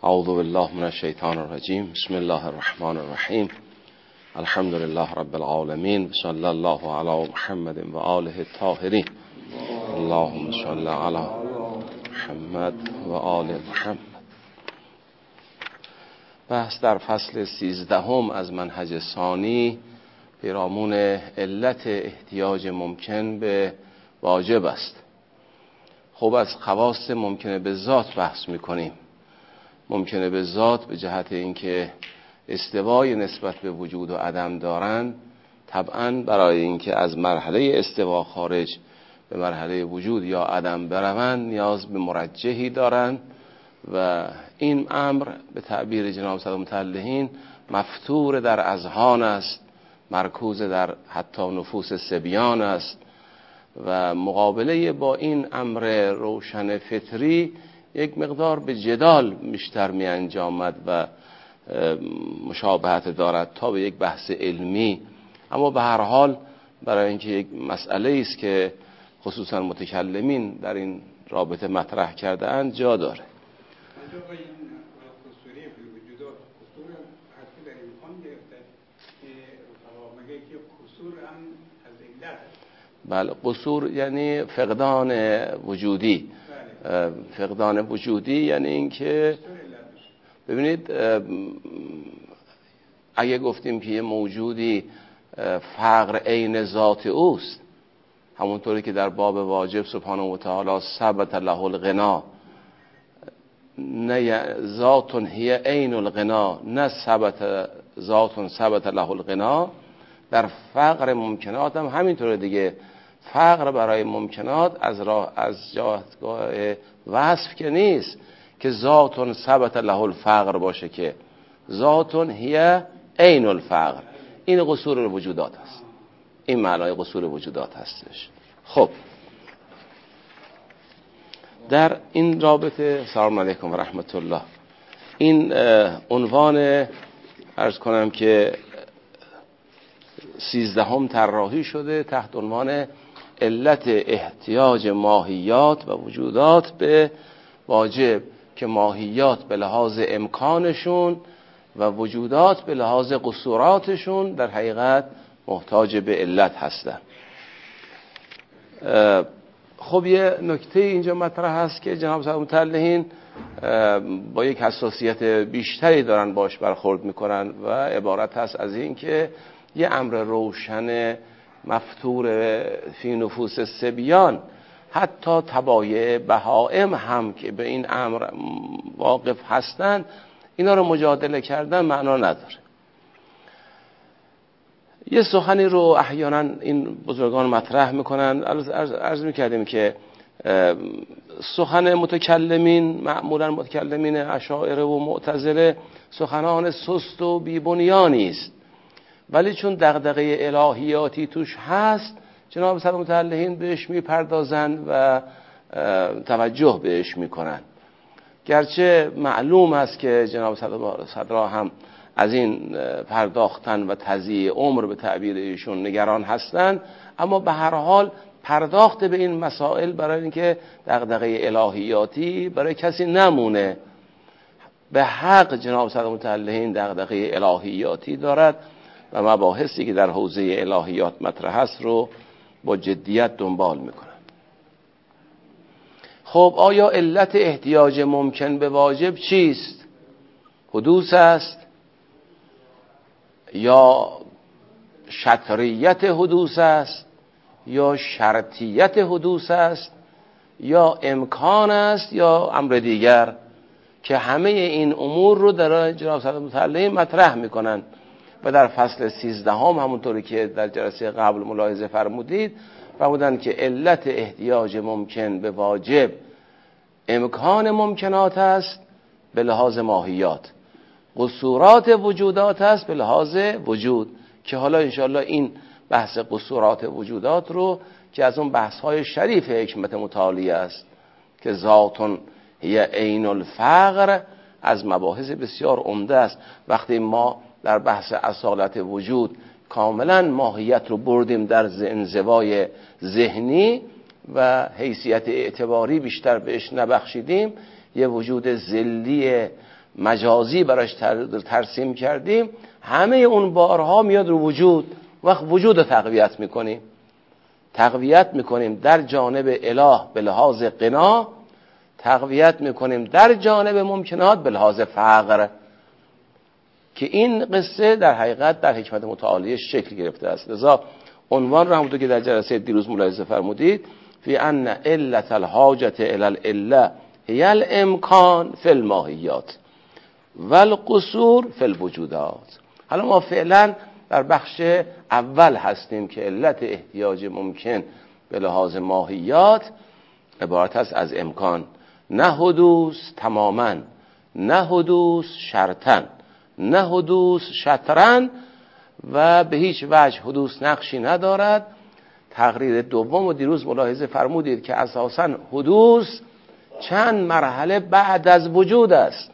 اعوذ بالله من الشیطان الرجیم. بسم الله الرحمن الرحیم. الحمد لله رب العالمین. صلی الله علی محمد و آله الطاهرین. اللهم صل علی محمد و آل محمد. بحث در فصل 13 از منهج ثانی پیرامون علت احتیاج ممکن به واجب است. خب از خواص ممکنه به ذات بحث میکنیم. ممکنه به ذات به جهت اینکه استوای نسبت به وجود و عدم دارن، طبعا برای اینکه از مرحله استوا خارج به مرحله وجود یا عدم بروند نیاز به مرجحی دارن و این امر به تعبیر جناب صدر متعلهین مفتور در اذهان است، مرکوز در حتی نفوس صبیان است و مقابله با این امر روشن فطری یک مقدار به جدال بیشتر می انجامد و مشابهت دارد تا به یک بحث علمی. اما به هر حال برای اینکه یک مسئله است که خصوصا متکلمین در این رابطه مطرح کرده اند جا داره. بله، قصور یعنی فقدان وجودی. فقدان وجودی یعنی اینکه ببینید اگه گفتیم که یه موجودی فقر عین ذات اوست، همونطوری که در باب واجب سبحانه و تعالی ثبت له الغنا، نه ذات هی عین الغنا، نه ذات ثبت له الغنا. در فقر ممکنات هم همینطوره دیگه. فقر برای ممکنات از جهتگاه وصف که نیست که ذات ثبت له الفقر باشه، که ذات هی عین الفقر. این قصور الوجودات هست، این معنای قصور وجودات هستش. خب در این رابطه سلام علیکم و رحمت الله، این عنوان عرض کنم که 13 طراحی شده تحت عنوان علت احتیاج ماهیات و وجودات به واجب، که ماهیات به لحاظ امکانشون و وجودات به لحاظ قصوراتشون در حقیقت محتاج به علت هستن. خب یه نکته اینجا مطرح هست که جناب صاحب متعلهین با یک حساسیت بیشتری دارن باش برخورد میکنن و عبارت هست از این که یه امر روشن مفتور فی نفوس صبیان، حتی تبایع بهائم هم که به این امر واقف هستن، اینا رو مجادله کردن معنا نداره. یه سخنی رو احیانا این بزرگان مطرح میکنن. عرض میکردیم که سخن متکلمین، معمولا متکلمین اشاعره و معتزله، سخنان سست و بی‌بنیانی است، ولی چون دغدغه الهیاتی توش هست جناب صدر متعلهین بهش میپردازند و توجه بهش میکنن. گرچه معلوم است که جناب صدر هم از این پرداختن و تضییع عمر به تعبیر ایشون نگران هستند، اما به هر حال پرداخت به این مسائل برای اینکه دغدغه الهیاتی برای کسی نمونه. به حق جناب صدر متعلهین دغدغه الهیاتی دارد و مباحثی که در حوزه الهیات مطرح است رو با جدیت دنبال میکنن. خب آیا علت احتیاج ممکن به واجب چیست؟ حدوث است یا شطریت حدوث است یا شرطیت حدوث است یا امکان است یا امر دیگر؟ که همه این امور رو در جناب صدر متعلهین مطرح میکنن و در فصل 13 همونطوری که در جلسه قبل ملاحظه فرمودید فرمودن که علت احتیاج ممکن به واجب امکان ممکنات است به لحاظ ماهیات، قصورات وجودات است به لحاظ وجود، که حالا انشاءالله این بحث قصورات وجودات رو که از اون بحث‌های شریف حکمت متعالیه است که ذاتون هی عین الفقر، از مباحث بسیار عمده است. وقتی ما در بحث اصالت وجود کاملا ماهیت رو بردیم در انزوای ذهنی و حیثیت اعتباری بیشتر بهش نبخشیدیم، یه وجود ذلی مجازی براش ترسیم کردیم، همه اون بارها میاد رو وجود. وقت وجود رو تقویت میکنیم در جانب اله به لحاظ غنا، تقویت میکنیم در جانب ممکنات به لحاظ فقر، که این قصه در حقیقت در حکمت متعالیه شکل گرفته است. لذا عنوان رو همونطور که در جلسه دیروز ملاحظه فرمودید، فی ان علت الحاجت الی العله هی الامکان فی الماهیات و القصور فی الوجودات. حالا ما فعلا در بخش اول هستیم که علت احتیاج ممکن به لحاظ ماهیات عبارت است از امکان، نه حدوث تماما، نه حدوث شرطن، نه حدوث شطرن و به هیچ وجه حدوث نقشی ندارد. تقریر دوم و دیروز ملاحظه فرمودید که اساساً حدوث چند مرحله بعد از وجود است.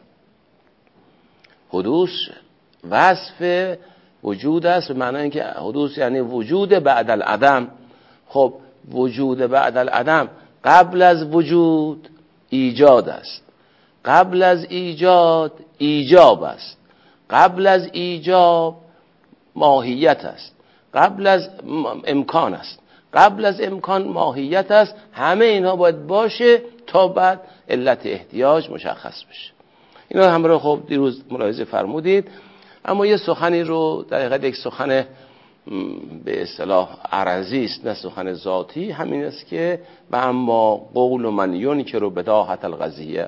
حدوث وصف وجود است به معنی اینکه حدوث یعنی وجود بعد العدم. خب وجود بعد العدم قبل از وجود ایجاد است، قبل از ایجاد ایجاب است، قبل از ایجاب ماهیت است، قبل از امکان است، قبل از امکان ماهیت است. همه اینها باید باشه تا بعد علت احتیاج مشخص بشه. اینا همراه خب دیروز ملاحظه فرمودید. اما یه سخنی رو در حقیقت یک سخن به اصطلاح عرضی است نه سخن ذاتی، همین است که و اما قول من ینکر بداهة القضیه.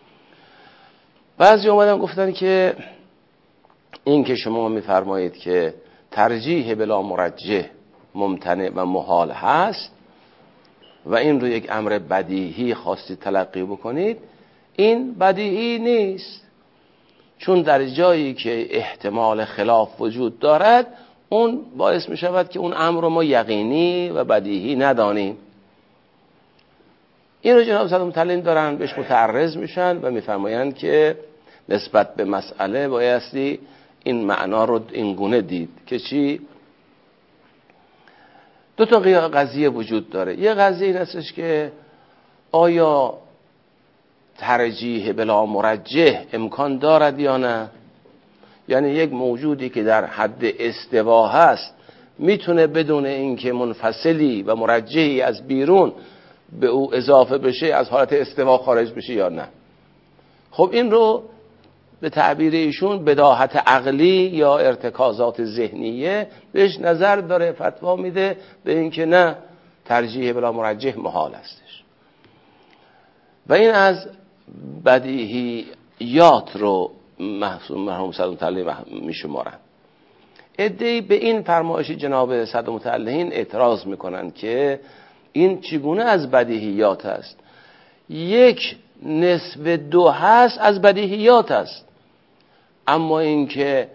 بعضی اومدن گفتن که این که شما میفرمایید که ترجیح بلا مرجح ممتنع و محال هست و این رو یک امر بدیهی خواستید تلقی بکنید، این بدیهی نیست، چون در جایی که احتمال خلاف وجود دارد اون باعث می شود که اون امر رو ما یقینی و بدیهی ندانیم. این رو جناب صدر متعلم دارن بهش متعرض میشن و میفرمایند که نسبت به مسئله بایستی این معنا رو این گونه دید که چی؟ دو تا قضیه وجود داره. یه قضیه این هستش که آیا ترجیح بلا مرجح امکان دارد یا نه؟ یعنی یک موجودی که در حد استوا هست میتونه بدون اینکه منفصلی و مرجحی از بیرون به او اضافه بشه از حالت استوا خارج بشه یا نه؟ خب این رو به تعبیر ایشون بداهت عقلی یا ارتکازات ذهنیه بهش نظر داره، فتوا میده به اینکه نه، ترجیح بلا مرجح محال هستش. و این از بدیهیات رو مرحوم صدر متعلم میشمارن. عده‌ای به این فرمایش جناب صدر متعلم اعتراض میکنن که این چگونه از بدیهیات است؟ یک نصف دو هست از بدیهیات است، اما اینکه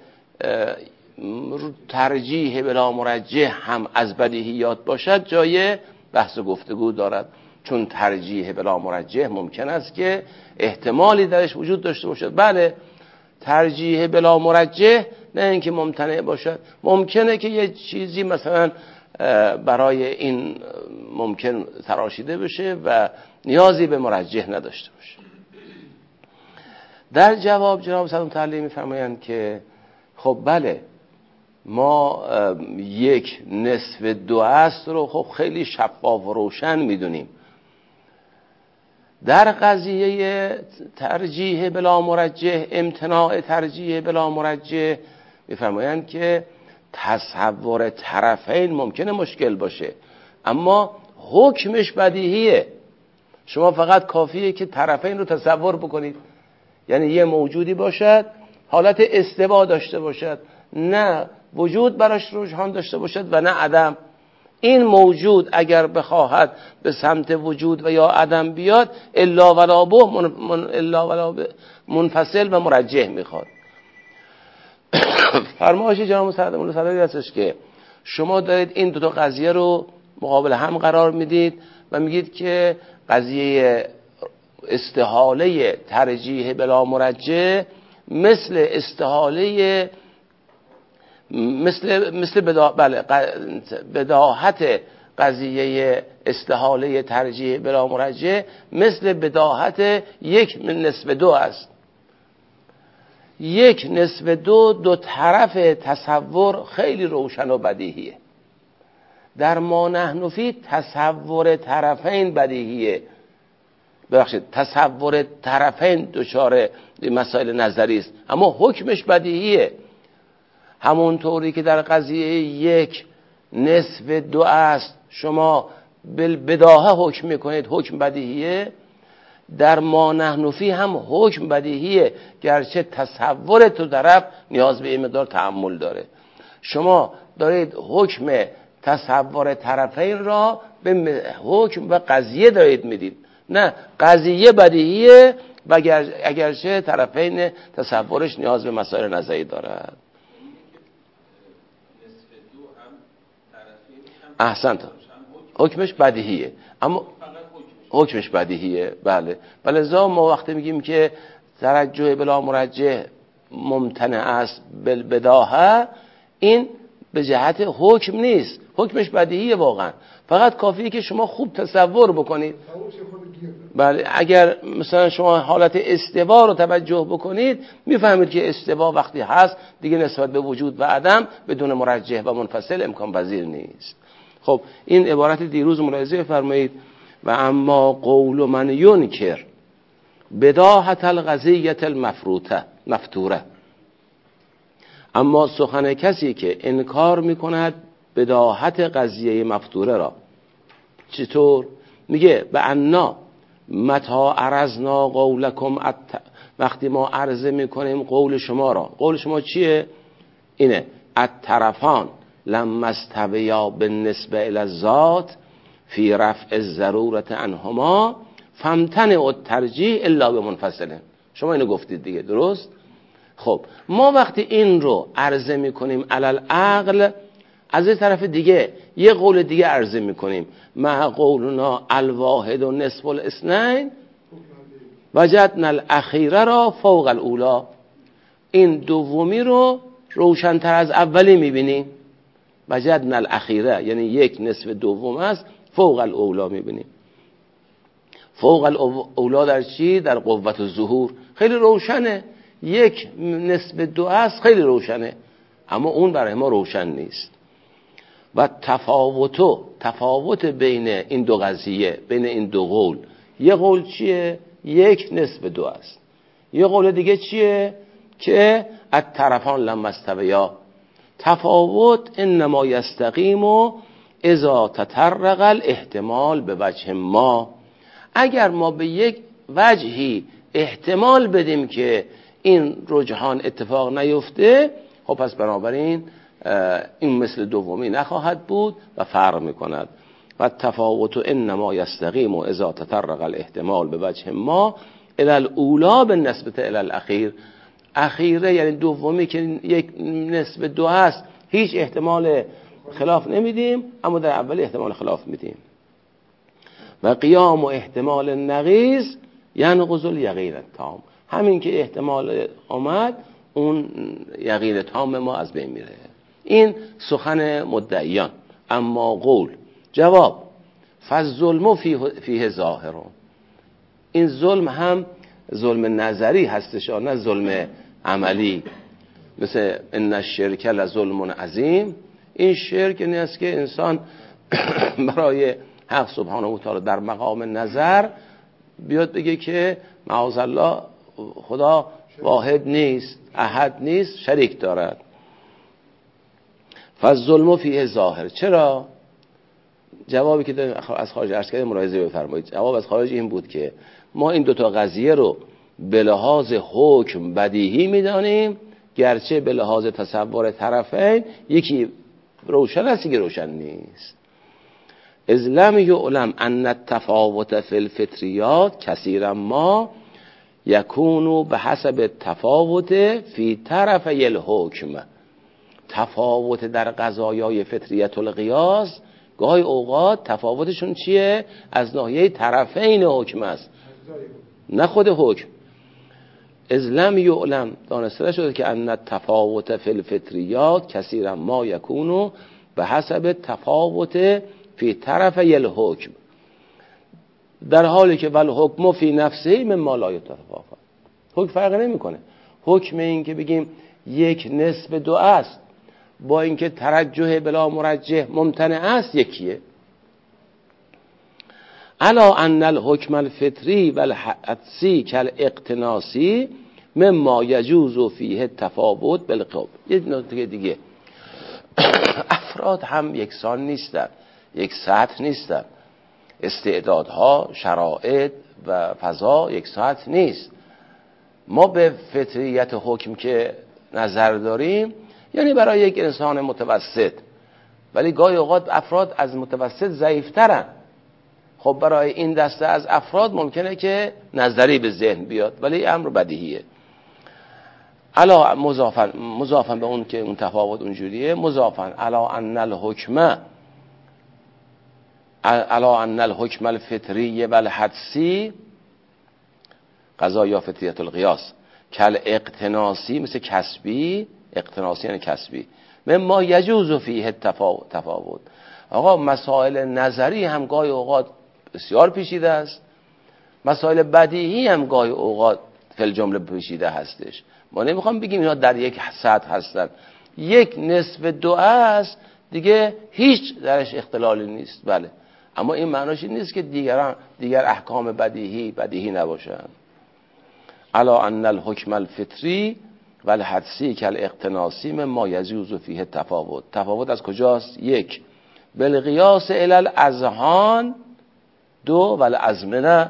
ترجیح بلا مرجح هم از بدیهیات باشد جای بحث و گفتگو دارد، چون ترجیح بلا مرجح ممکن است که احتمالی درش وجود داشته باشد. بله، ترجیح بلا مرجح نه اینکه ممتنع باشد، ممکنه که یه چیزی مثلا برای این ممکن تراشیده بشه و نیازی به مرجح نداشته باشه. در جواب جناب صدر متعلم می‌فرمایند که خب بله، ما یک نصف دو است رو خب خیلی شفاف و روشن میدونیم. در قضیه ترجیح بلا مرجح، امتناع ترجیح بلا مرجح، میفرمایند که تصور طرفین ممکنه مشکل باشه، اما حکمش بدیهیه. شما فقط کافیه که طرفین رو تصور بکنید، یعنی یه موجودی باشد حالت استوا داشته باشد، نه وجود براش رجحان داشته باشد و نه عدم. این موجود اگر بخواهد به سمت وجود و یا عدم بیاد الا ولا به منفصل و مرجح میخواد. فرمایش جناب صدر هستش که شما دارید این دو تا قضیه رو مقابل هم قرار میدید و میگید که قضیه استحاله ترجیح بلا مرجح مثل استحاله مثل بداهت قضیه استحاله ترجیح بلا مرجح مثل بداهت یک من نصف دو است. یک نصف دو طرف تصور خیلی روشن و بدیهیه. در ما نحن فی تصور طرفین بدیهیه. ببخشید تصور طرفین دچار مسائل نظری است، اما حکمش بدیهیه. همونطوری که در قضیه یک نصف دو است شما بالبداهه حکم میکنید، حکم بدیهیه. در ما نحن فی هم حکم بدیهیه، گرچه تصور تو طرف نیاز به این مقدار تأمل داره. شما دارید حکم تصور طرفین را به حکم و قضیه دارید میدید. نه، قضیه بدیهیه و اگرچه طرفین تصورش نیاز به مسائل نظری دارد. احسنت، حکمش بدیهیه، اما حکمش بدیهیه. بله، ولذا ما وقتی میگیم که ترجح بلا مرجح ممتنع است بالبداهه، این به جهت حکم نیست، حکمش بدیهیه واقعا، فقط کافیه که شما خوب تصور بکنید. بله، اگر مثلا شما حالت استوا رو توجه بکنید میفهمید که استوا وقتی هست دیگه نسبت به وجود و عدم بدون مرجح و منفصل امکان پذیر نیست. خب این عبارت دیروز ملاحظه فرمایید. و اما قول من ینکر بداهت القضیة مفتوره، اما سخن کسی که انکار میکند بداهت قضیه مفتوره را. چطور؟ میگه به انا متا عرضنا قولکم وقتی ما عرضه میکنیم قول شما را. قول شما چیه؟ اینه: الطرفان لما استویا بالنسبه الی الذات فی رفع الضرورة عنهما فامتنع الترجیح الا بمنفصل. شما اینو گفتید دیگه، درست؟ خب ما وقتی این رو عرضه میکنیم علل عقل، از این طرف دیگه یه قول دیگه عرضه میکنیم: مع قولنا الواحد و نصف الاثنین وجدنا الاخیره را فوق الاولا. این دومی رو روشن‌تر از اولی میبینیم. وجدنا الاخیره یعنی یک نصف دوم است، فوق الاولا میبینیم. فوق الاولا در چی؟ در قوت الظهور. خیلی روشنه، یک نصف دو است، خیلی روشنه، اما اون برای ما روشن نیست. و تفاوت بین این دو قضیه، بین این دو قول، یه قول چیه؟ یک نصف دو است. یه قول دیگه چیه؟ که الطرفان لما استویا. تفاوت انما یستقیم اذا تطرق الاحتمال به وجه ما. اگر ما به یک وجهی احتمال بدیم که این رجحان اتفاق نیفته، خب پس بنابراین این مثل دومی نخواهد بود و فرق میکند. و تفاوت انما یستقیم اذا تطرق الاحتمال به وجه ما الی الاولا بالنسبه الی الاخیر. اخیره یعنی دومی که یک نسبه دو هست، هیچ احتمال خلاف نمیدیم، اما در اول احتمال خلاف میدیم. و قیام و احتمال نقیض ینقض الیقین التام. همین که احتمال آمد، اون یقین تام ما از بین میره. این سخن مدعیان. اما قول جواب: فالظلم فیه ظاهر. این ظلم هم ظلم نظری هستش، نه ظلم عملی. مثل ان الشرک لظلم عظیم. این شرک این است که انسان برای حق سبحانه و تعالی در مقام نظر بیاد بگه که معاذالله خدا واحد نیست، احد نیست، شریک دارد. فالظلم فیه ظاهر. چرا؟ جوابی که از خارج عرض کردم ملاحظه بفرمایید. جواب از خارج این بود که ما این دوتا قضیه رو به لحاظ حکم بدیهی میدانیم، گرچه به لحاظ تصور طرفین یکی روشن است یکی روشن نیست. اذ لم یعلم ان التفاوت فی الفطریات کثیرا ما یکون به حسب التفاوت فی طرفی الحکم. تفاوت در قضایای فطریت القیاس گاهی اوقات تفاوتشون چیه؟ از ناحیه طرفین حکم است، نه خود حکم. اذ لم یعلم، دانسته شده که ان التفاوت فی الفطریات کثیرا ما یکون به حسب تفاوت فی طرفی الحکم، در حالی که ول حکم فی نفسه مما لا یتفاوت. حکم فرق نمیکنه. حکم این که بگیم 1/2 است با اینکه ترجح بلا مرجح ممتنع است یکیه. الا ان الحکم الفطری و الحدسی کالاقتناسی مما یجوز فیه التفاوت بالقوم. یه نکته دیگه، افراد هم یکسان نیستن، یک سطح نیستن، استعدادها، شرایط و فضا یک سطح نیست. ما به فطریت حکم که نظر داریم یعنی برای یک انسان متوسط، ولی گاهی اوقات افراد از متوسط ضعیفترن. خب برای این دسته از افراد ممکنه که نظری به ذهن بیاد، ولی امر بدیهیه. علا مضافن به اون که اون تفاوت اونجوریه، مضافن علا ان الحکم الفطری و الحدسی قضا یا فطریت القیاس کل اقتناسی، مثل کسبی، اقتناسی یعنی کسبی، مما یجوز فیه تفاوت. آقا مسائل نظری هم گاهی اوقات بسیار پیچیده است، مسائل بدیهی هم گاهی اوقات فی الجمله پیچیده هستش. ما نمیخوام بگیم اینا در یک سطح هستن. 1/2 است دیگه هیچ درش اختلالی نیست، بله، اما این معناش این نیست که دیگر احکام بدیهی نباشن. الا ان الحکم الفطری و الحدسی کالاقتناسی مما یجوز فیه التفاوت. تفاوت از کجاست؟ 1 بالقیاس الی الاذهان، 2 والازمنه.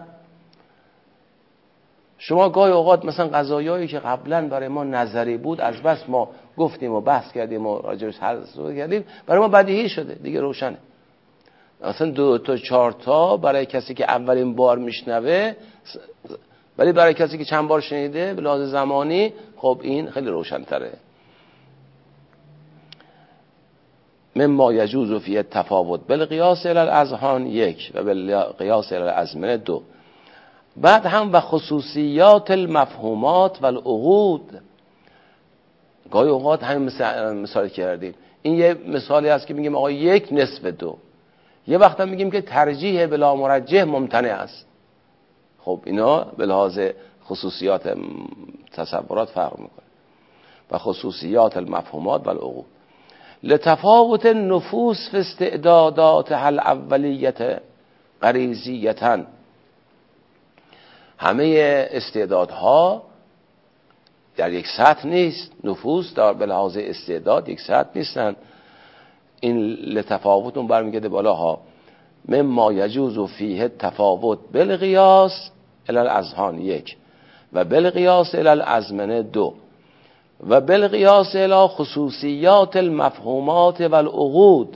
شما گاهی اوقات مثلا قضایایی که قبلا برای ما نظری بود، از بس ما گفتیم و بحث کردیم و راجعش حرف کردیم، برای ما بدیهی شده دیگه، روشنه. مثلا 2 تا 4 تا برای کسی که اولین بار میشنوه، ولی برای کسی که چند بار شنیده به لحاظ زمانی خب این خیلی روشن‌تره. مما یجوز فیه التفاوت بالقیاس الی الاذهان 1 و بالقیاس الی الازمنه 2. بعد هم و خصوصیات المفهومات و العقود. گاهی اوقات همین مثال کردیم، این یه مثالی است که میگیم آقا 1/2. یه وقت هم میگیم که ترجیح بلا مرجح ممتنع است. خب اینا به لحاظ خصوصیات تصورات فرق میکنه. و خصوصیات المفهومات و العقود لتفاوت النفوس فی استعداداتها الاولیه غریزیه. همه استعدادها در یک سطح نیست، نفوس در به لحاظ استعداد یک سطح نیستن. این لتفاوت اون برمیگرده بالاها. مما یجوز فیه التفاوت بالقیاس الی الاذهان 1 و بالقیاس الی الازمنه 2 و بالقیاس الی خصوصیات المفهومات و العقود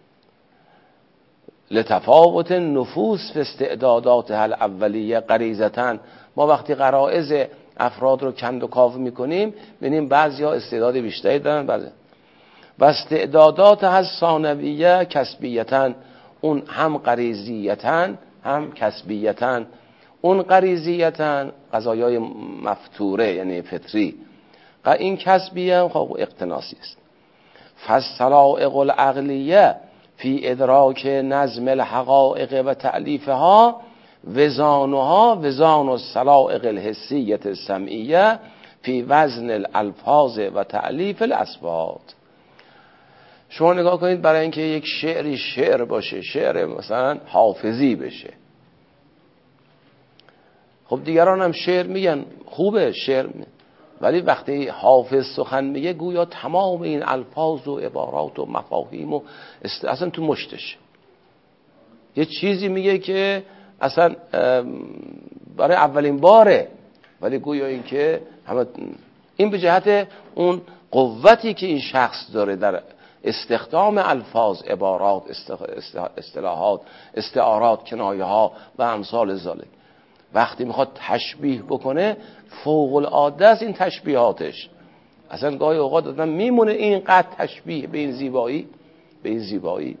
لتفاوت نفوس فی استعداداتها الاولیه غریزه. ما وقتی غرایز افراد رو کند و کاو میکنیم ببینیم بعضیا استعداد بیشتری دارن، بعضی و استعداداتها ثانویه کسبیه، اون هم غریزیه هم کسبیه. اون غریزیه قضایای مفطوره یعنی فطری، و این کسبیه هم خب اقتناسی است. فالصلائق العقلیه فی ادراک نظم الحقائق و تألیفها وزانها وزان الصلائق الحسیه السمعیه فی وزن الالفاظ و تألیف الاصوات. شما نگاه کنید، برای اینکه یک شعری شعر باشه، شعر مثلا حافظی بشه، خب دیگران هم شعر میگن خوبه شعر ولی وقتی حافظ سخن میگه گویا تمام این الفاظ و عبارات و مفاهیم و اصلا تو مشتش یه چیزی میگه که اصلا برای اولین باره، ولی گویا این که همه این به جهت اون قوتی که این شخص داره در استخدام الفاظ، عبارات، اصطلاحات، استعارات، کنایه ها و امثال ذالک. وقتی میخواد تشبیه بکنه فوق العاده است این تشبیهاتش. اصلا گاهی اوقات آدم میمونه اینقدر تشبیه به این زیبایی.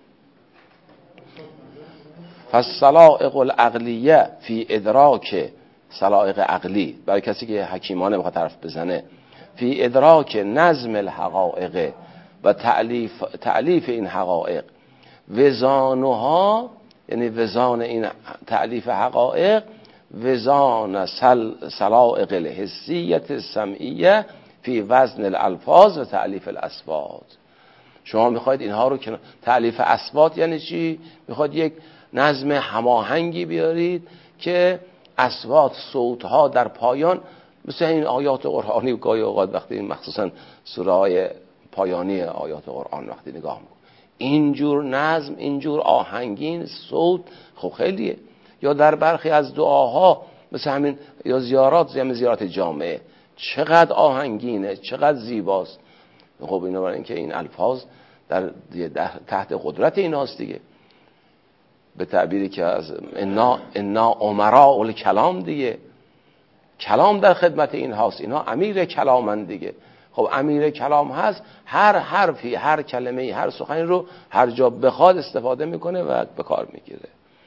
فالصلائق العقلیه فی ادراک، صلائق عقلی برای کسی که حکیمانه بخواد حرف بزنه، فی ادراک نظم الحقائق و تألیف این حقائق، وزانها یعنی وزان این تألیف حقائق، وزان سلائق الحسیت السمعیه فی وزن الالفاظ و تألیف الاصوات. شما میخواید اینها رو که تألیف اصوات یعنی چی؟ میخواید یک نظم هماهنگی بیارید که اصوات، صوتها در پایان مثل این آیات قرآنی و گاهی اوقات وقتی مخصوصا سوره های پایانی آیات قرآن وقتی نگاه میکنید اینجور نظم، اینجور آهنگین صوت خب خیلیه. یا در برخی از دعاها مثل همین یا زیارات جامعه چقدر آهنگینه، چقدر زیباست. خب اینا برای اینکه این الفاظ در تحت قدرت ایناست دیگه، به تعبیری که از انا امراء الکلام دیگه، کلام در خدمت این هاست، اینا امیر کلامن دیگه. خب امیر کلام هست، هر حرفی، هر کلمه‌ای، هر سخنی رو هر جا بخواد استفاده میکنه و به کار میگیره.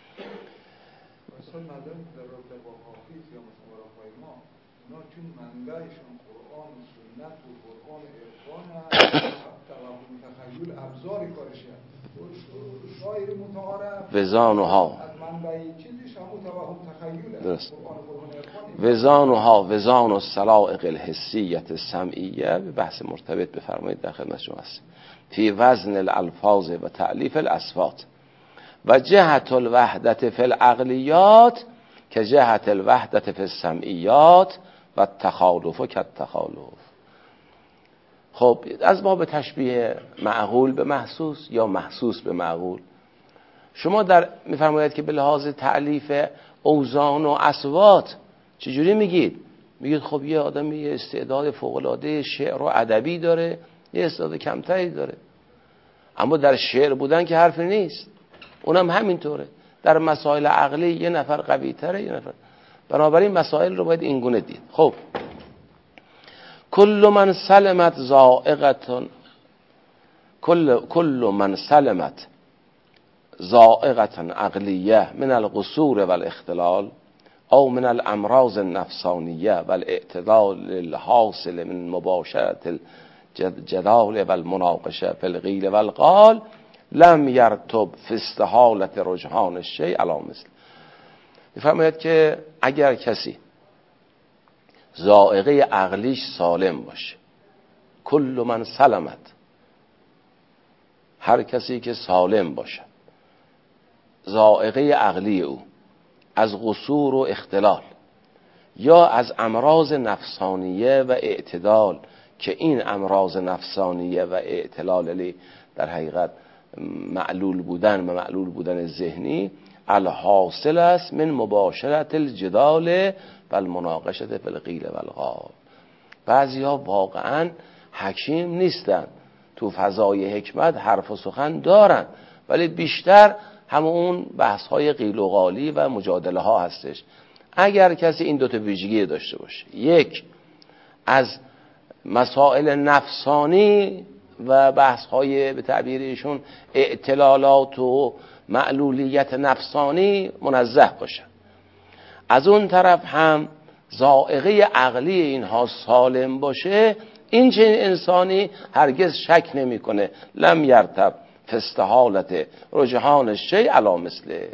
مثلا مردم در رابطه با حافظ یا مصورهای ما اونا چون منبعشون قرآن و سنت و قرآن عرفان توهم تخیل ابزار کارشه شاعر متعارف وزانها از منبع چیزش همون توهم تخیله درست. قرآن وزانها وزان السلائق الحسیت السمعیه به بحث مرتبط بفرمایید در خدمت شما هست. فی وزن الالفاظ و تألیف الاصوات و جهت الوحدت فی العقلیات که جهت الوحدت فی السمعیات و التخالف که التخالف. خب از باب تشبیه معقول به محسوس یا محسوس به معقول، شما در میفرمایید که به لحاظ تألیف اوزان و اصوات چجوری میگید؟ میگید خب یه آدم یه استعداد فوق‌العاده شعر و ادبی داره، یه استعداد کمتری داره، اما در شعر بودن که حرفی نیست. اونم همینطوره، در مسائل عقلی یه نفر قوی تره، یه نفر. بنابراین مسائل رو باید این گونه دید. خب کل من سلمت زائقتون کل من سلمت زائقتن عقلیه من القصور والاختلال او من الامراض النفسانیه والاعتدال الحاصل من مباشرت الجدال والمناقشه فی القیل والقال لم یرتب فی استحالت رجحان الشیء علی مثل. میفرماید که اگر کسی ذائقه عقلیش سالم باشه، کل من سلمت، هر کسی که سالم باشه ذائقه عقلی او از قصور و اختلال یا از امراض نفسانیه و اعتدال، که این امراض نفسانیه و اعتلال در حقیقت معلول بودن و معلول بودن ذهنی الحاصل است من مباشرت الجدال و المناقشه فی القیل والقال. بعضیا واقعا حکیم نیستن، تو فضای حکمت حرف و سخن دارن ولی بیشتر همون بحث های قیل و قالی و مجادله ها هستش. اگر کسی این دوتا ویژگی داشته باشه، یک از مسائل نفسانی و بحث های به تعبیر ایشون اعتلالات و معلولیت نفسانی منزه باشه، از اون طرف هم ذائقه عقلی اینها سالم باشه، این چنین انسانی هرگز شک نمیکنه لم یرتب فاستحالت رجحان الشیء علی مثله.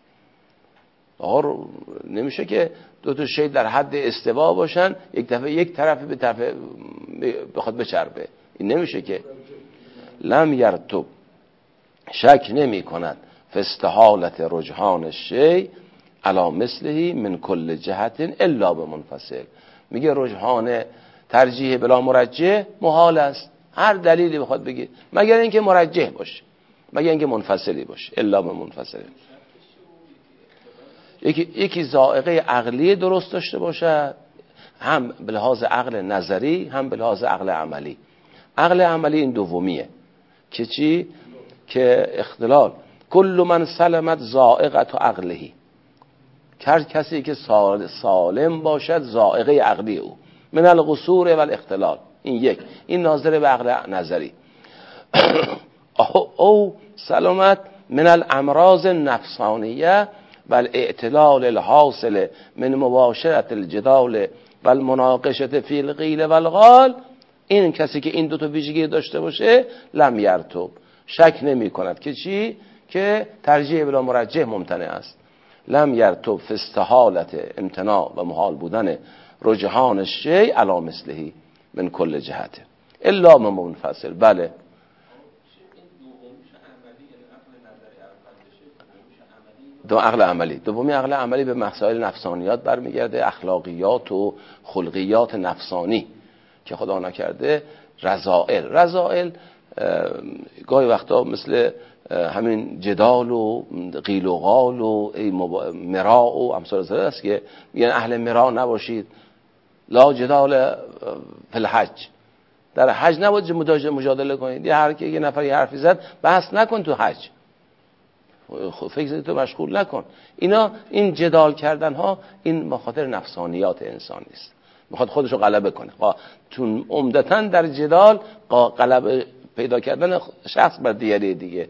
نمیشه که دو تا شی در حد استوا باشن یک دفعه یک طرف به طرف بخواد بچربه، این نمیشه که. لم یرتب، شک نمی کند، فاستحالت رجحان الشیء علی مثله من کل جهت الا به منفصل. میگه رجحان ترجیح بلا مرجح محال است، هر دلیلی بخواد بگه مگر اینکه مرجح باشه، مگر اینکه منفصلی باشه، الا به منفصل. یکی ذائقه عقلی درست داشته باشه، هم به لحاظ عقل نظری هم به لحاظ عقل عملی. عقل عملی این دومیه که چی؟ که اختلال کل من سلمت ذائقت و عقلهی، هر کسی که سالم باشد ذائقه عقلی او من القصور و الاختلال. این یک، این ناظر به عقل نظری. او سلامت من الامراض النفسانیه و الاعتلال الحاصل من مباشرت الجدال و المناقشه فی القیل والقال. این کسی که این دو تا ویژگی داشته باشه لم یرتب، شک نمی کند که چی؟ که ترجیح بلا مرجح ممتنع است. لم یرتب فی استحالت امتناع و محال بودن رجحان الشیء علی مثله من کل جهت الا من منفصل. بله دو عقل عملی. دومی عقل عملی به مسائل نفسانیات برمیگرده، اخلاقیات و خلقیات نفسانی که خدا نکرده رذائل گاهی وقتا مثل همین جدال و قیل و قال و مراء و امثال ذلك است که میگن اهل مراء نباشید، لا جدال فی الحج، در حج نباید مجادله کنید. یه نفر یه حرفی زد بحث نکن تو حج، فکر تو مشغول نکن. این جدال کردن ها این مخاطر نفسانیات انسان است، میخواد خودشو غلبه کنه. چون عمدتاً در جدال غلبه پیدا کردن شخص بر دیگه.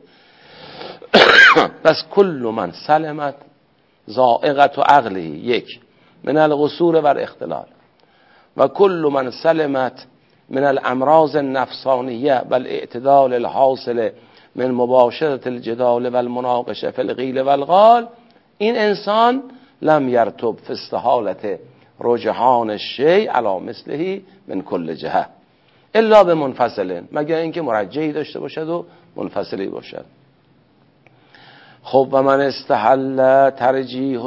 پس کل من سلمت ذائقت و عقله یک من القصور و الاختلال و کل من سلمت من الامراض النفسانیه و الاعتدال الحاصل من مباشرة الجدال و المناقشه فی القیل و القال، این انسان لم یرتب فی استحالت رجحان الشیء علی مثله من کل جهه الا به منفصل، مگر اینکه مرجحی داشته باشد و منفصلی باشد. خب و من استحل ترجیح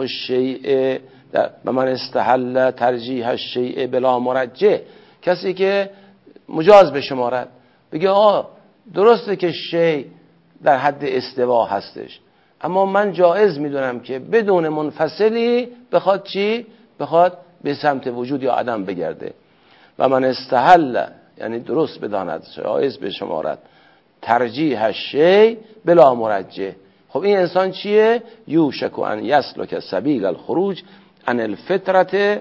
الشیء بلا مرجح، کسی که مجاز بشمارد بگه درسته که شیء در حد استوا هستش، اما من جایز میدونم که بدون منفصلی بخواد چی؟ بخواد به سمت وجود یا عدم بگرده. و من استحل یعنی درست بداند، جایز بشمارد ترجیح الشیء بلا مرجح. خب این انسان چیه؟ یوشک ان یسلک سبیل الخروج عن الفطرة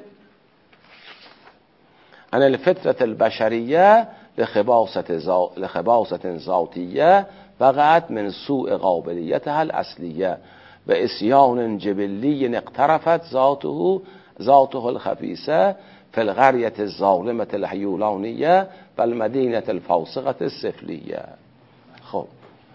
البشریه لخباثة ذاتیه وقعت من سوء قابلیتها الاصلیه و اسیان جبلی اقترفت ذاته الخبیثه فی القریة الظالمة الحیولانیه و المدینة الفاسقة السفلیه. خب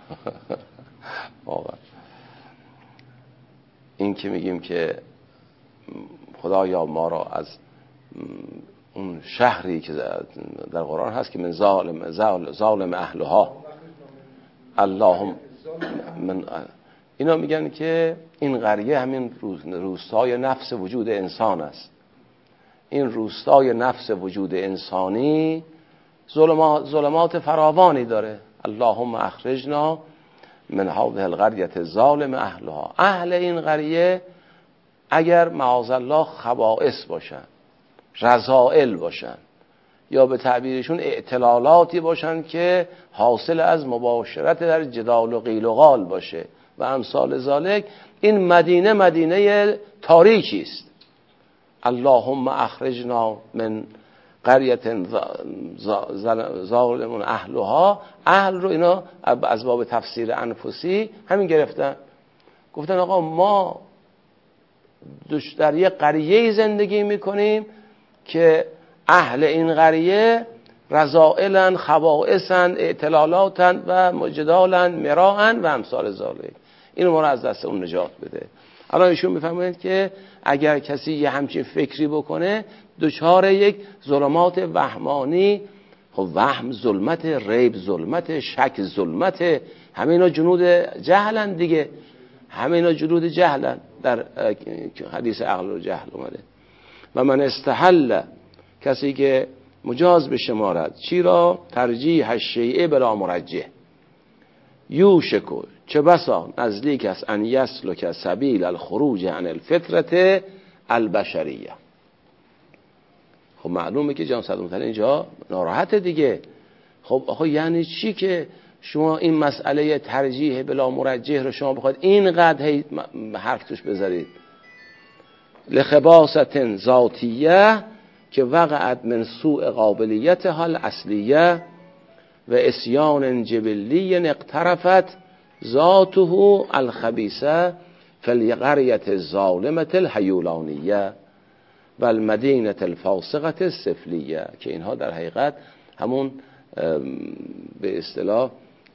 این که میگیم که خدایا ما را از اون شهری که در قرآن هست که من ظالم اهلها اللهم من، اینا میگن که این قریه همین روستای نفس وجود انسان است. این روستای نفس وجود انسانی ظلمات فراوانی داره. اللهم اخرجنا من هذه القریة الظالم اهلها، اهل این قریه اگر معاذ الله خبائث باشن، رذائل باشن، یا به تعبیرشون اعتلالاتی باشن که حاصل از مباشرت در جدال و قیل و قال باشه و امثال ذالک، این مدینه تاریکی است. اللهم اخرجنا من قریة ظالم اهلها، اهل رو اینا از باب تفسیر انفسی همین گرفتن، گفتن آقا ما در یک قریه زندگی میکنیم که اهل این قریه رذائلن، خبائثن، اعتلالاتن و مجدالن، مراعن و امثال ذالک. اینو ما رو از دست اون نجات بده. الان ایشون میفهمید که اگر کسی یه همچین فکری بکنه دچار یک ظلمات وهمانی، خب وهم ظلمت، ریب ظلمت، شک ظلمت، همه اینا جنود جهلن دیگه، همه اینا جنود جهلن. در حدیث عقل و جهل اومده. و من استحل، کسی که مجاز بشمارد چی را؟ ترجیح الشیء بلا مرجح، یوشکو چه بسا نزدیک است ان یسلک سبیل الخروج عن الفطرة البشریه. خب معلومه که جان صدر مطلع اینجا ناراحت دیگه. خب آخه یعنی چی که شما این مسئله ترجیح بلا مرجح رو شما بخواید اینقدر حرف توش بذارید؟ لخباثة ذاتیه که وقعت من سوء قابلیتها الاصلیه و اسیان جبلی اقترفت ذاته الخبیثه فی القریة الظالمة الحیولانیه و المدینة الفاسقة السفلیه، که اینها در حقیقت همون به اصطلاح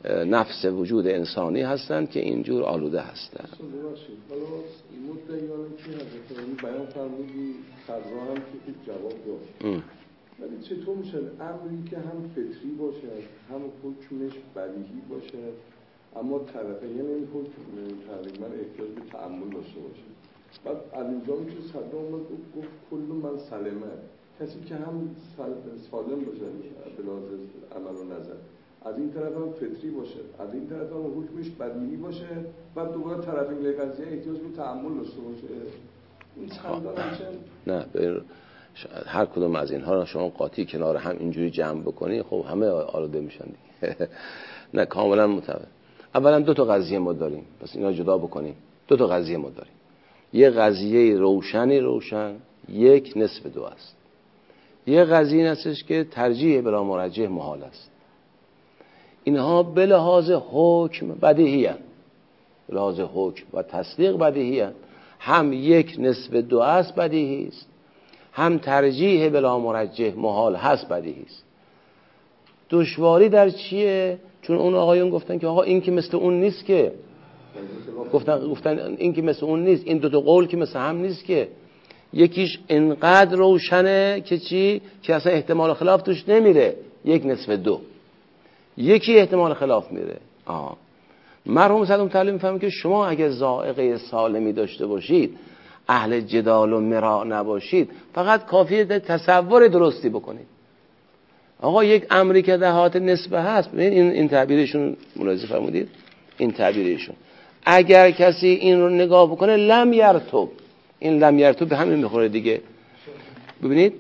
نفس وجود انسانی هستند که اینجور آلوده هستند. حالا این مدعیان که حضرت بیان فرمودی خضرا هم که جواب داشت، ولی چطور میشه امری که هم فطری باشد هم حکمش بدیهی باشد اما طرفه یعنی این حکم تقریبا احتیاج به تأمل داشته باشه؟ بعد از اینجا میشه صدر اومد گفت کل من سلمه، کسی که هم سالم باشه به لحاظ عمل و نظر، از این طرف هم فطری باشه، از این طرف هم حکمش بدیهی باشه، بعد دوباره طرف این قضیه احتیاج به تأمل داشته باشه. این چندان میشه نه هر کدوم از اینها رو شما قاطی کنار هم اینجوری جمع بکنی خب همه آلوده میشن دیگه. نه کاملا متفاوت. اولا دو تا قضیه ما داریم، پس اینا جدا بکنیم. دو تا قضیه ما داریم، یه قضیه روشن، یک نصف دو است. یه قضیه هستش که ترجیح بلا مرجح محال است. اینها به لحاظ حکم بدیهی هستند، به لحاظ حکم و تصدیق بدیهی هستند. هم یک نصف دو است بدیهی است، هم ترجیح بلا مرجح محال هست بدیهی است. دشواری در چیه؟ چون اون آقایون گفتن که آقا این که مثل اون نیست، که گفتن این که مثل اون نیست، این دو تا قول که مثل هم نیست، که یکیش انقدر روشنه که چی؟ که اصلا احتمال خلاف توش نمیره، یک نصف دو. یکی احتمال خلاف میره. مرحوم صدوق تعلیم میفهمه که شما اگه ذائقه سالمی داشته باشید، اهل جدال و مراء نباشید، فقط کافیه تصور درستی بکنید. آقا یک امری که دهات نسبه هست، این تعبیرشون ملاحظه فرمودید، این تعبیرشون اگر کسی این رو نگاه بکنه لم یرتب، این لم یرتب به همین میخوره دیگه. ببینید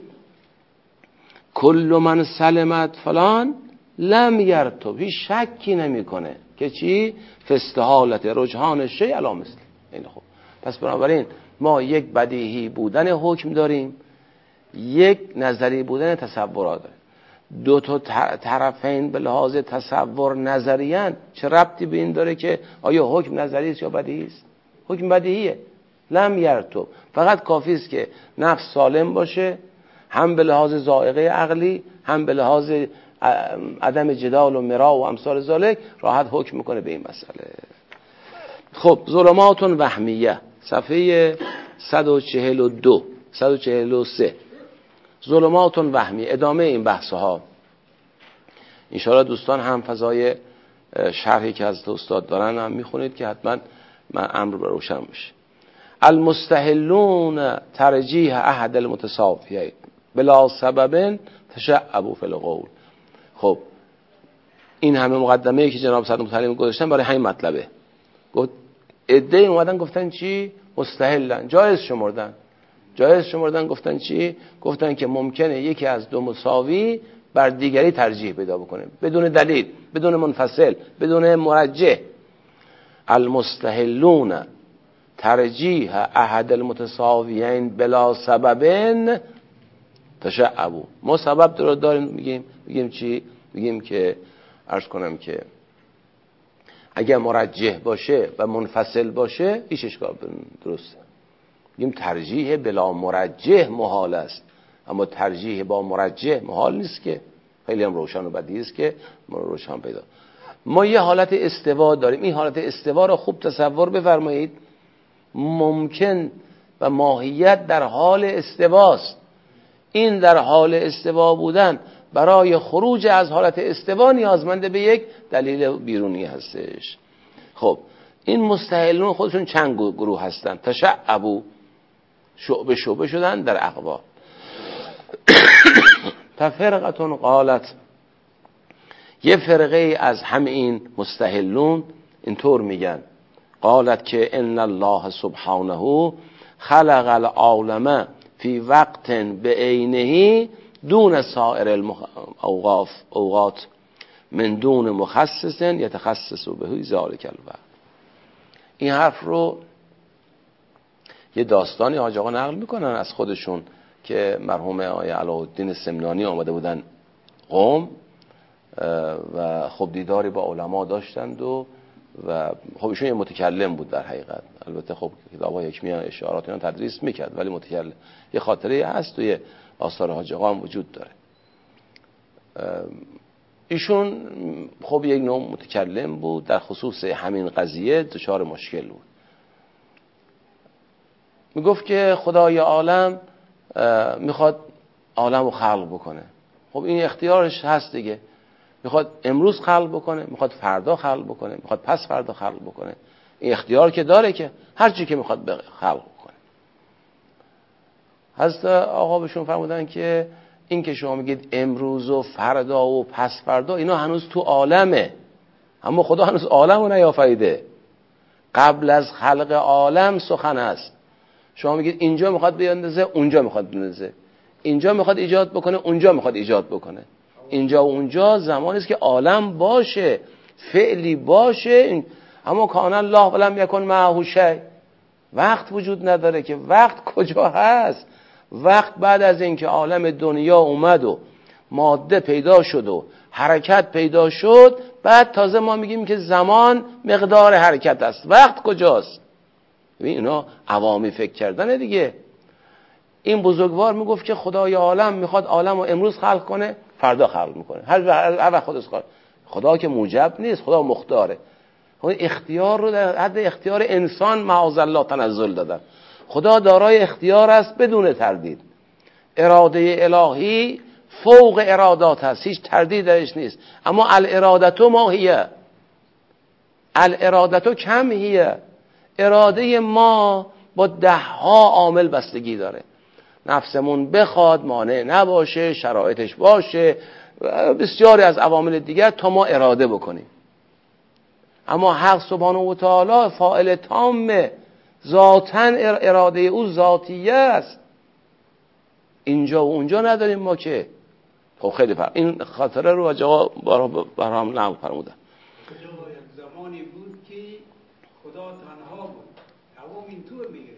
کل من سلمت فلان لم یرتب، هیچ شکی نمیکنه که چی؟ فاستحالت رجحان شیء علی مثل. این خب پس بنابراین ما یک بدیهی بودن حکم داریم، یک نظری بودن تصورات داریم. دو تا طرفین به لحاظ تصور نظریان، چه ربطی به این داره که آیا حکم نظری است یا بدیهی است؟ حکم بدیهیه، لم یرتب. فقط کافی است که نفس سالم باشه، هم به لحاظ ذائقه عقلی، هم به لحاظ عدم جدال و مراء و امثال ذالک، راحت حکم میکنه به این مسئله. خب ظلمات وهمیه، صفحه 142 143. ظلمات وهمیه، ادامه این بحث‌ها. ان شاءالله دوستان هم فضای شرحی که از استاد دارن هم میخونید که حتما من امر روشن بشه. المستحلون ترجیح احد المتساویین بلا سبب تشعبوا فی القول. خب این همه مقدمه‌ای که جناب صدوق تعلیم گذاشتن برای همین مطلبه. گفت عده‌ای اومدن گفتن چی؟ مستحلن، جایز شمردن. گفتن چی؟ گفتن که ممکنه یکی از دو مساوی بر دیگری ترجیح پیدا بکنه بدون دلیل، بدون منفصل، بدون مرجح. المستحلون ترجیح احد المتساویین بلا سبب تشعبوا. ما سبب رو داریم، میگیم چی؟ میگیم که عرض کنم که اگر مرجح باشه و منفصل باشه هیچ اشکال درسته. میگیم ترجیح بلا مرجح محال است، اما ترجیح با مرجح محال نیست، که خیلی هم روشن و بدیهی است که روشن پیدا. ما یه حالت استوا داریم، این حالت استوا رو خوب تصور بفرمایید. ممکن و ماهیت در حال استواست. این در حال استوا بودن برای خروج از حالت استوا نیازمنده به یک دلیل بیرونی هستش. خب این مستحلون خودشون چند گروه هستن؟ تشعبوا، شعبه شدن در اقوال. تفرقتون قالت، یه فرقه از همه این مستحلون اینطور میگن، قالت که ان الله سبحانه خلق العالم فی وقت بعینه دون سائر الاوقات من دون مخصص یتخصص به ذلک الوقت. این حرف رو یه داستانی حاج آقا نقل میکنن از خودشون که مرحوم آقای علاءالدین سمنانی آمده بودن قم و خب دیداری با علما داشتند و خب ایشون یه متکلم بود در حقیقت. البته خب کتاب‌های حکمی اشارات اینا تدریس میکرد ولی متکلم. یه خاطره هست توی آثار حاج آقا هم وجود داره. ایشون خب یک نوع متکلم بود، در خصوص همین قضیه دچار مشکل بود. میگفت که خدای عالم میخواد عالم رو خلق بکنه. خب این اختیارش هست دیگه، میخواد امروز خلق بکنه، میخواد فردا خلق بکنه، میخواد پس فردا خلق بکنه. این اختیار که داره که هر چی که میخواد خلق بکنه. حضرت آقا بهشون فرمودن که این که شما میگید امروز و فردا و پس فردا، اینا هنوز تو عالمه، اما خدا هنوز عالم رو نیافریده. قبل از خلق عالم سخن است. شما میگید اینجا میخواد بیاندازه، اونجا میخواد بیاندازه، اینجا میخواد ایجاد بکنه، اونجا میخواد ایجاد بکنه. اینجا و اونجا زمانی است که عالم باشه، فعلی باشه. اما کان الله ولم یکن معه شیء، وقت وجود نداره که وقت کجا هست؟ وقت بعد از اینکه عالم دنیا اومد و ماده پیدا شد و حرکت پیدا شد، بعد تازه ما میگیم که زمان مقدار حرکت است. وقت کجاست؟ اینا عوامی فکر کردنه دیگه. این بزرگوار میگفت که خدای عالم میخواد عالم رو امروز خلق کنه، فردا خلق میکنه، هر وقت خودش خلق. خدا که موجب نیست، خدا مختاره. اختیار رو در حد اختیار انسان معاذالله تنزل دادن. خدا دارای اختیار است بدون تردید. اراده الهی فوق ارادات هست، هیچ تردید درش نیست. اما الارادتو ما هیه، الارادتو کم هیه. اراده ما با 10 عامل بستگی داره. نفسمون بخواد، مانع نباشه، شرایطش باشه، بسیاری از عوامل دیگر تا ما اراده بکنیم. اما حق سبحانه و تعالی فاعل تامه، ذاتاً اراده او ذاتیه است. اینجا و اونجا نداریم ما که. خب خیلی فرق. این خاطره رو جواب برام نقل فرمودن. زمانی بود که خدا تنها بود، عوام اینطور میگه.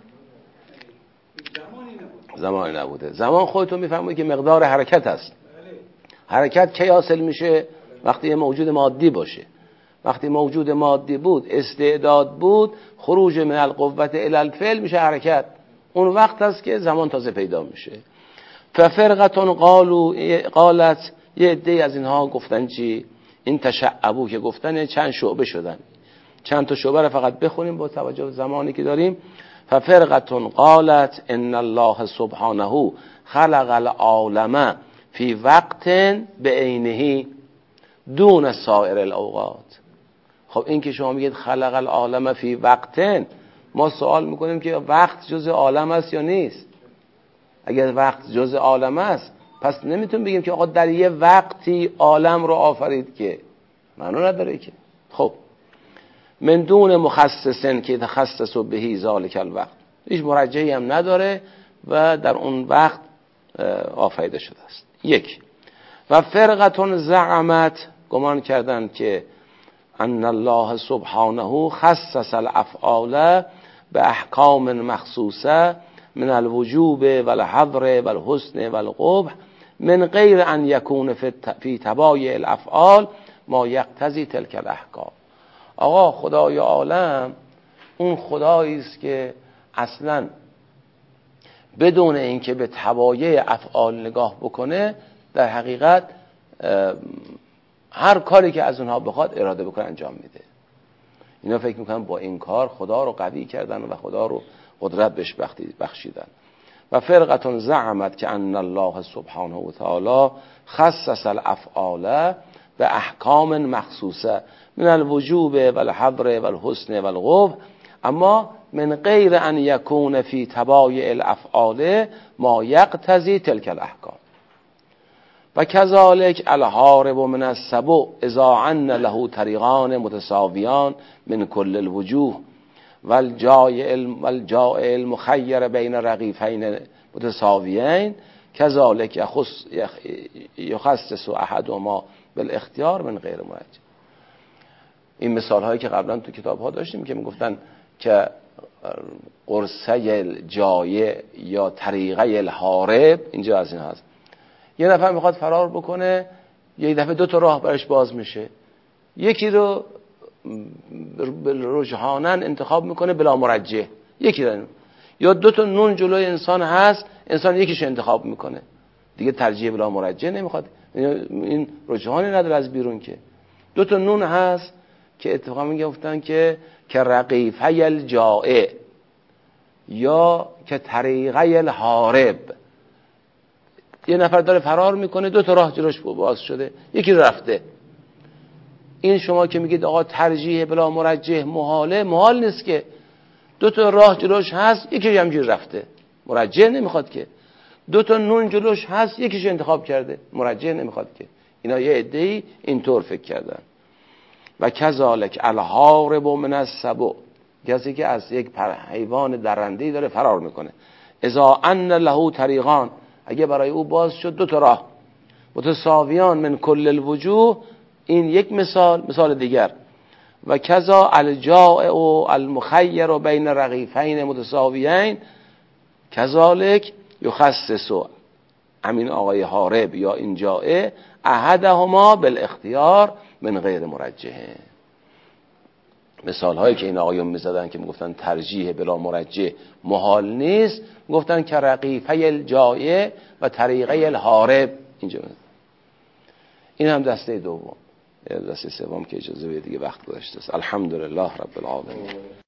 زمانی نبوده. زمان خودتون میفهمید که مقدار حرکت است. حرکت کی حاصل میشه؟ وقتی یه موجود مادی باشه. وقتی موجود مادی بود، استعداد بود، خروج من القوة الی الفعل میشه حرکت. اون وقت است که زمان تازه پیدا میشه. ففرقتون قالت، یه عده‌ای از اینها گفتن چی؟ این تشعبو که گفتن چند شعبه شدن. چند تا شعبه رو فقط بخونیم با توجه به زمانی که داریم. ففرقتون قالت ان الله سبحانه خلق العالم فی وقت بعینه دون سایر الاوقات. خب این که شما میگید خلق العالم فی وقت، ما سوال میکنیم که وقت جز عالم است یا نیست؟ اگر وقت جز عالم است، پس نمیتونیم بگیم که آقا در یه وقتی عالم رو آفرید، که معنی نداره که. خب من دون مخصصن که تخصص بهی ذالک الوقت، هیچ مرجعی هم نداره و در اون وقت آفریده شده است. یک. و فرقتون زعمت، گمان کردن که ان الله سبحانه خصص الافعال به احکام مخصوصه من الوجوب والحظر والحسن والقبح من غیر ان یکون فی تبایع الافعال ما یقتضی تلک الاحکام. آقا خدای عالم اون خدایی است که اصلا بدون اینکه به تبایع افعال نگاه بکنه، در حقیقت هر کاری که از اونها بخواد اراده بکنه انجام میده. اینا فکر میکنن با این کار خدا رو قوی کردن و خدا رو قدرت بهش بخشیدن. و فرقتون زعمت که ان الله سبحانه و تعالی خصص الافعال به احکام مخصوصه من الوجوب والحظر والحسن والقبح اما من غیر ان یکون فی تبایع الافعال ما یقتضی تلک الاحکام. و کذالک الحارب من السبع اذا عن له طریقان متساویان من کل الوجوه والجائع المخیر بین رغیفین متساویین کذالک یخصص احدهما بالاختیار من غیر مرجع. این مثال هایی که قبلا تو کتاب ها داشتیم که میگفتن که قرصه جایع یا طریقه الحارب اینجا از این هست. یه نفر میخواد فرار بکنه، یک دفعه 2 تا راه برش باز میشه، یکی رو رجحانا انتخاب میکنه بلا مرجح، یکی رو، یا 2 تا نون جلوی انسان هست، انسان یکیش انتخاب میکنه، دیگه ترجیح بلا مرجح نمیخواد. این رجحانی نداره از بیرون که. دو تا نون هست که اتفاقا میگفتن که رقیفه الجائع یا که طریقه الهارب. یه نفر داره فرار میکنه، دو تا راه جلوش باز شده، یکی رفته. این شما که میگید آقا ترجیح بلا مرجح محاله، محال نیست که دو تا راه جلوش هست، یکی همجوری رفته، مرجح نمیخواد که. دو تا نون جلوش هست، یکیش انتخاب کرده، مرجح نمیخواد که. اینا یه عده‌ای اینطور فکر کردن. و کذالک الهارب من السبع، کسی که از یک حیوان درنده‌ای داره فرار میکنه. اذا ان له طریقان، اگه برای او باز شد دو تا راه متساویان من کل الوجوه، این یک مثال دیگر. و کذا الجائع و المخیر بین رغیفین متساویین کذالک یخصص همین آقای هارب یا این جائع احدهما بالاختیار من غیر مرجحه. مثال هایی که این آقایون میزدن که میگفتن ترجیح بلا مرجح محال نیست، میگفتن که رقیفه الجائع و طریقه الهارب. اینجا این هم دسته دوم. دسته سوم که اجازه بده دیگه وقت گذشته است. الحمدلله رب العالمین.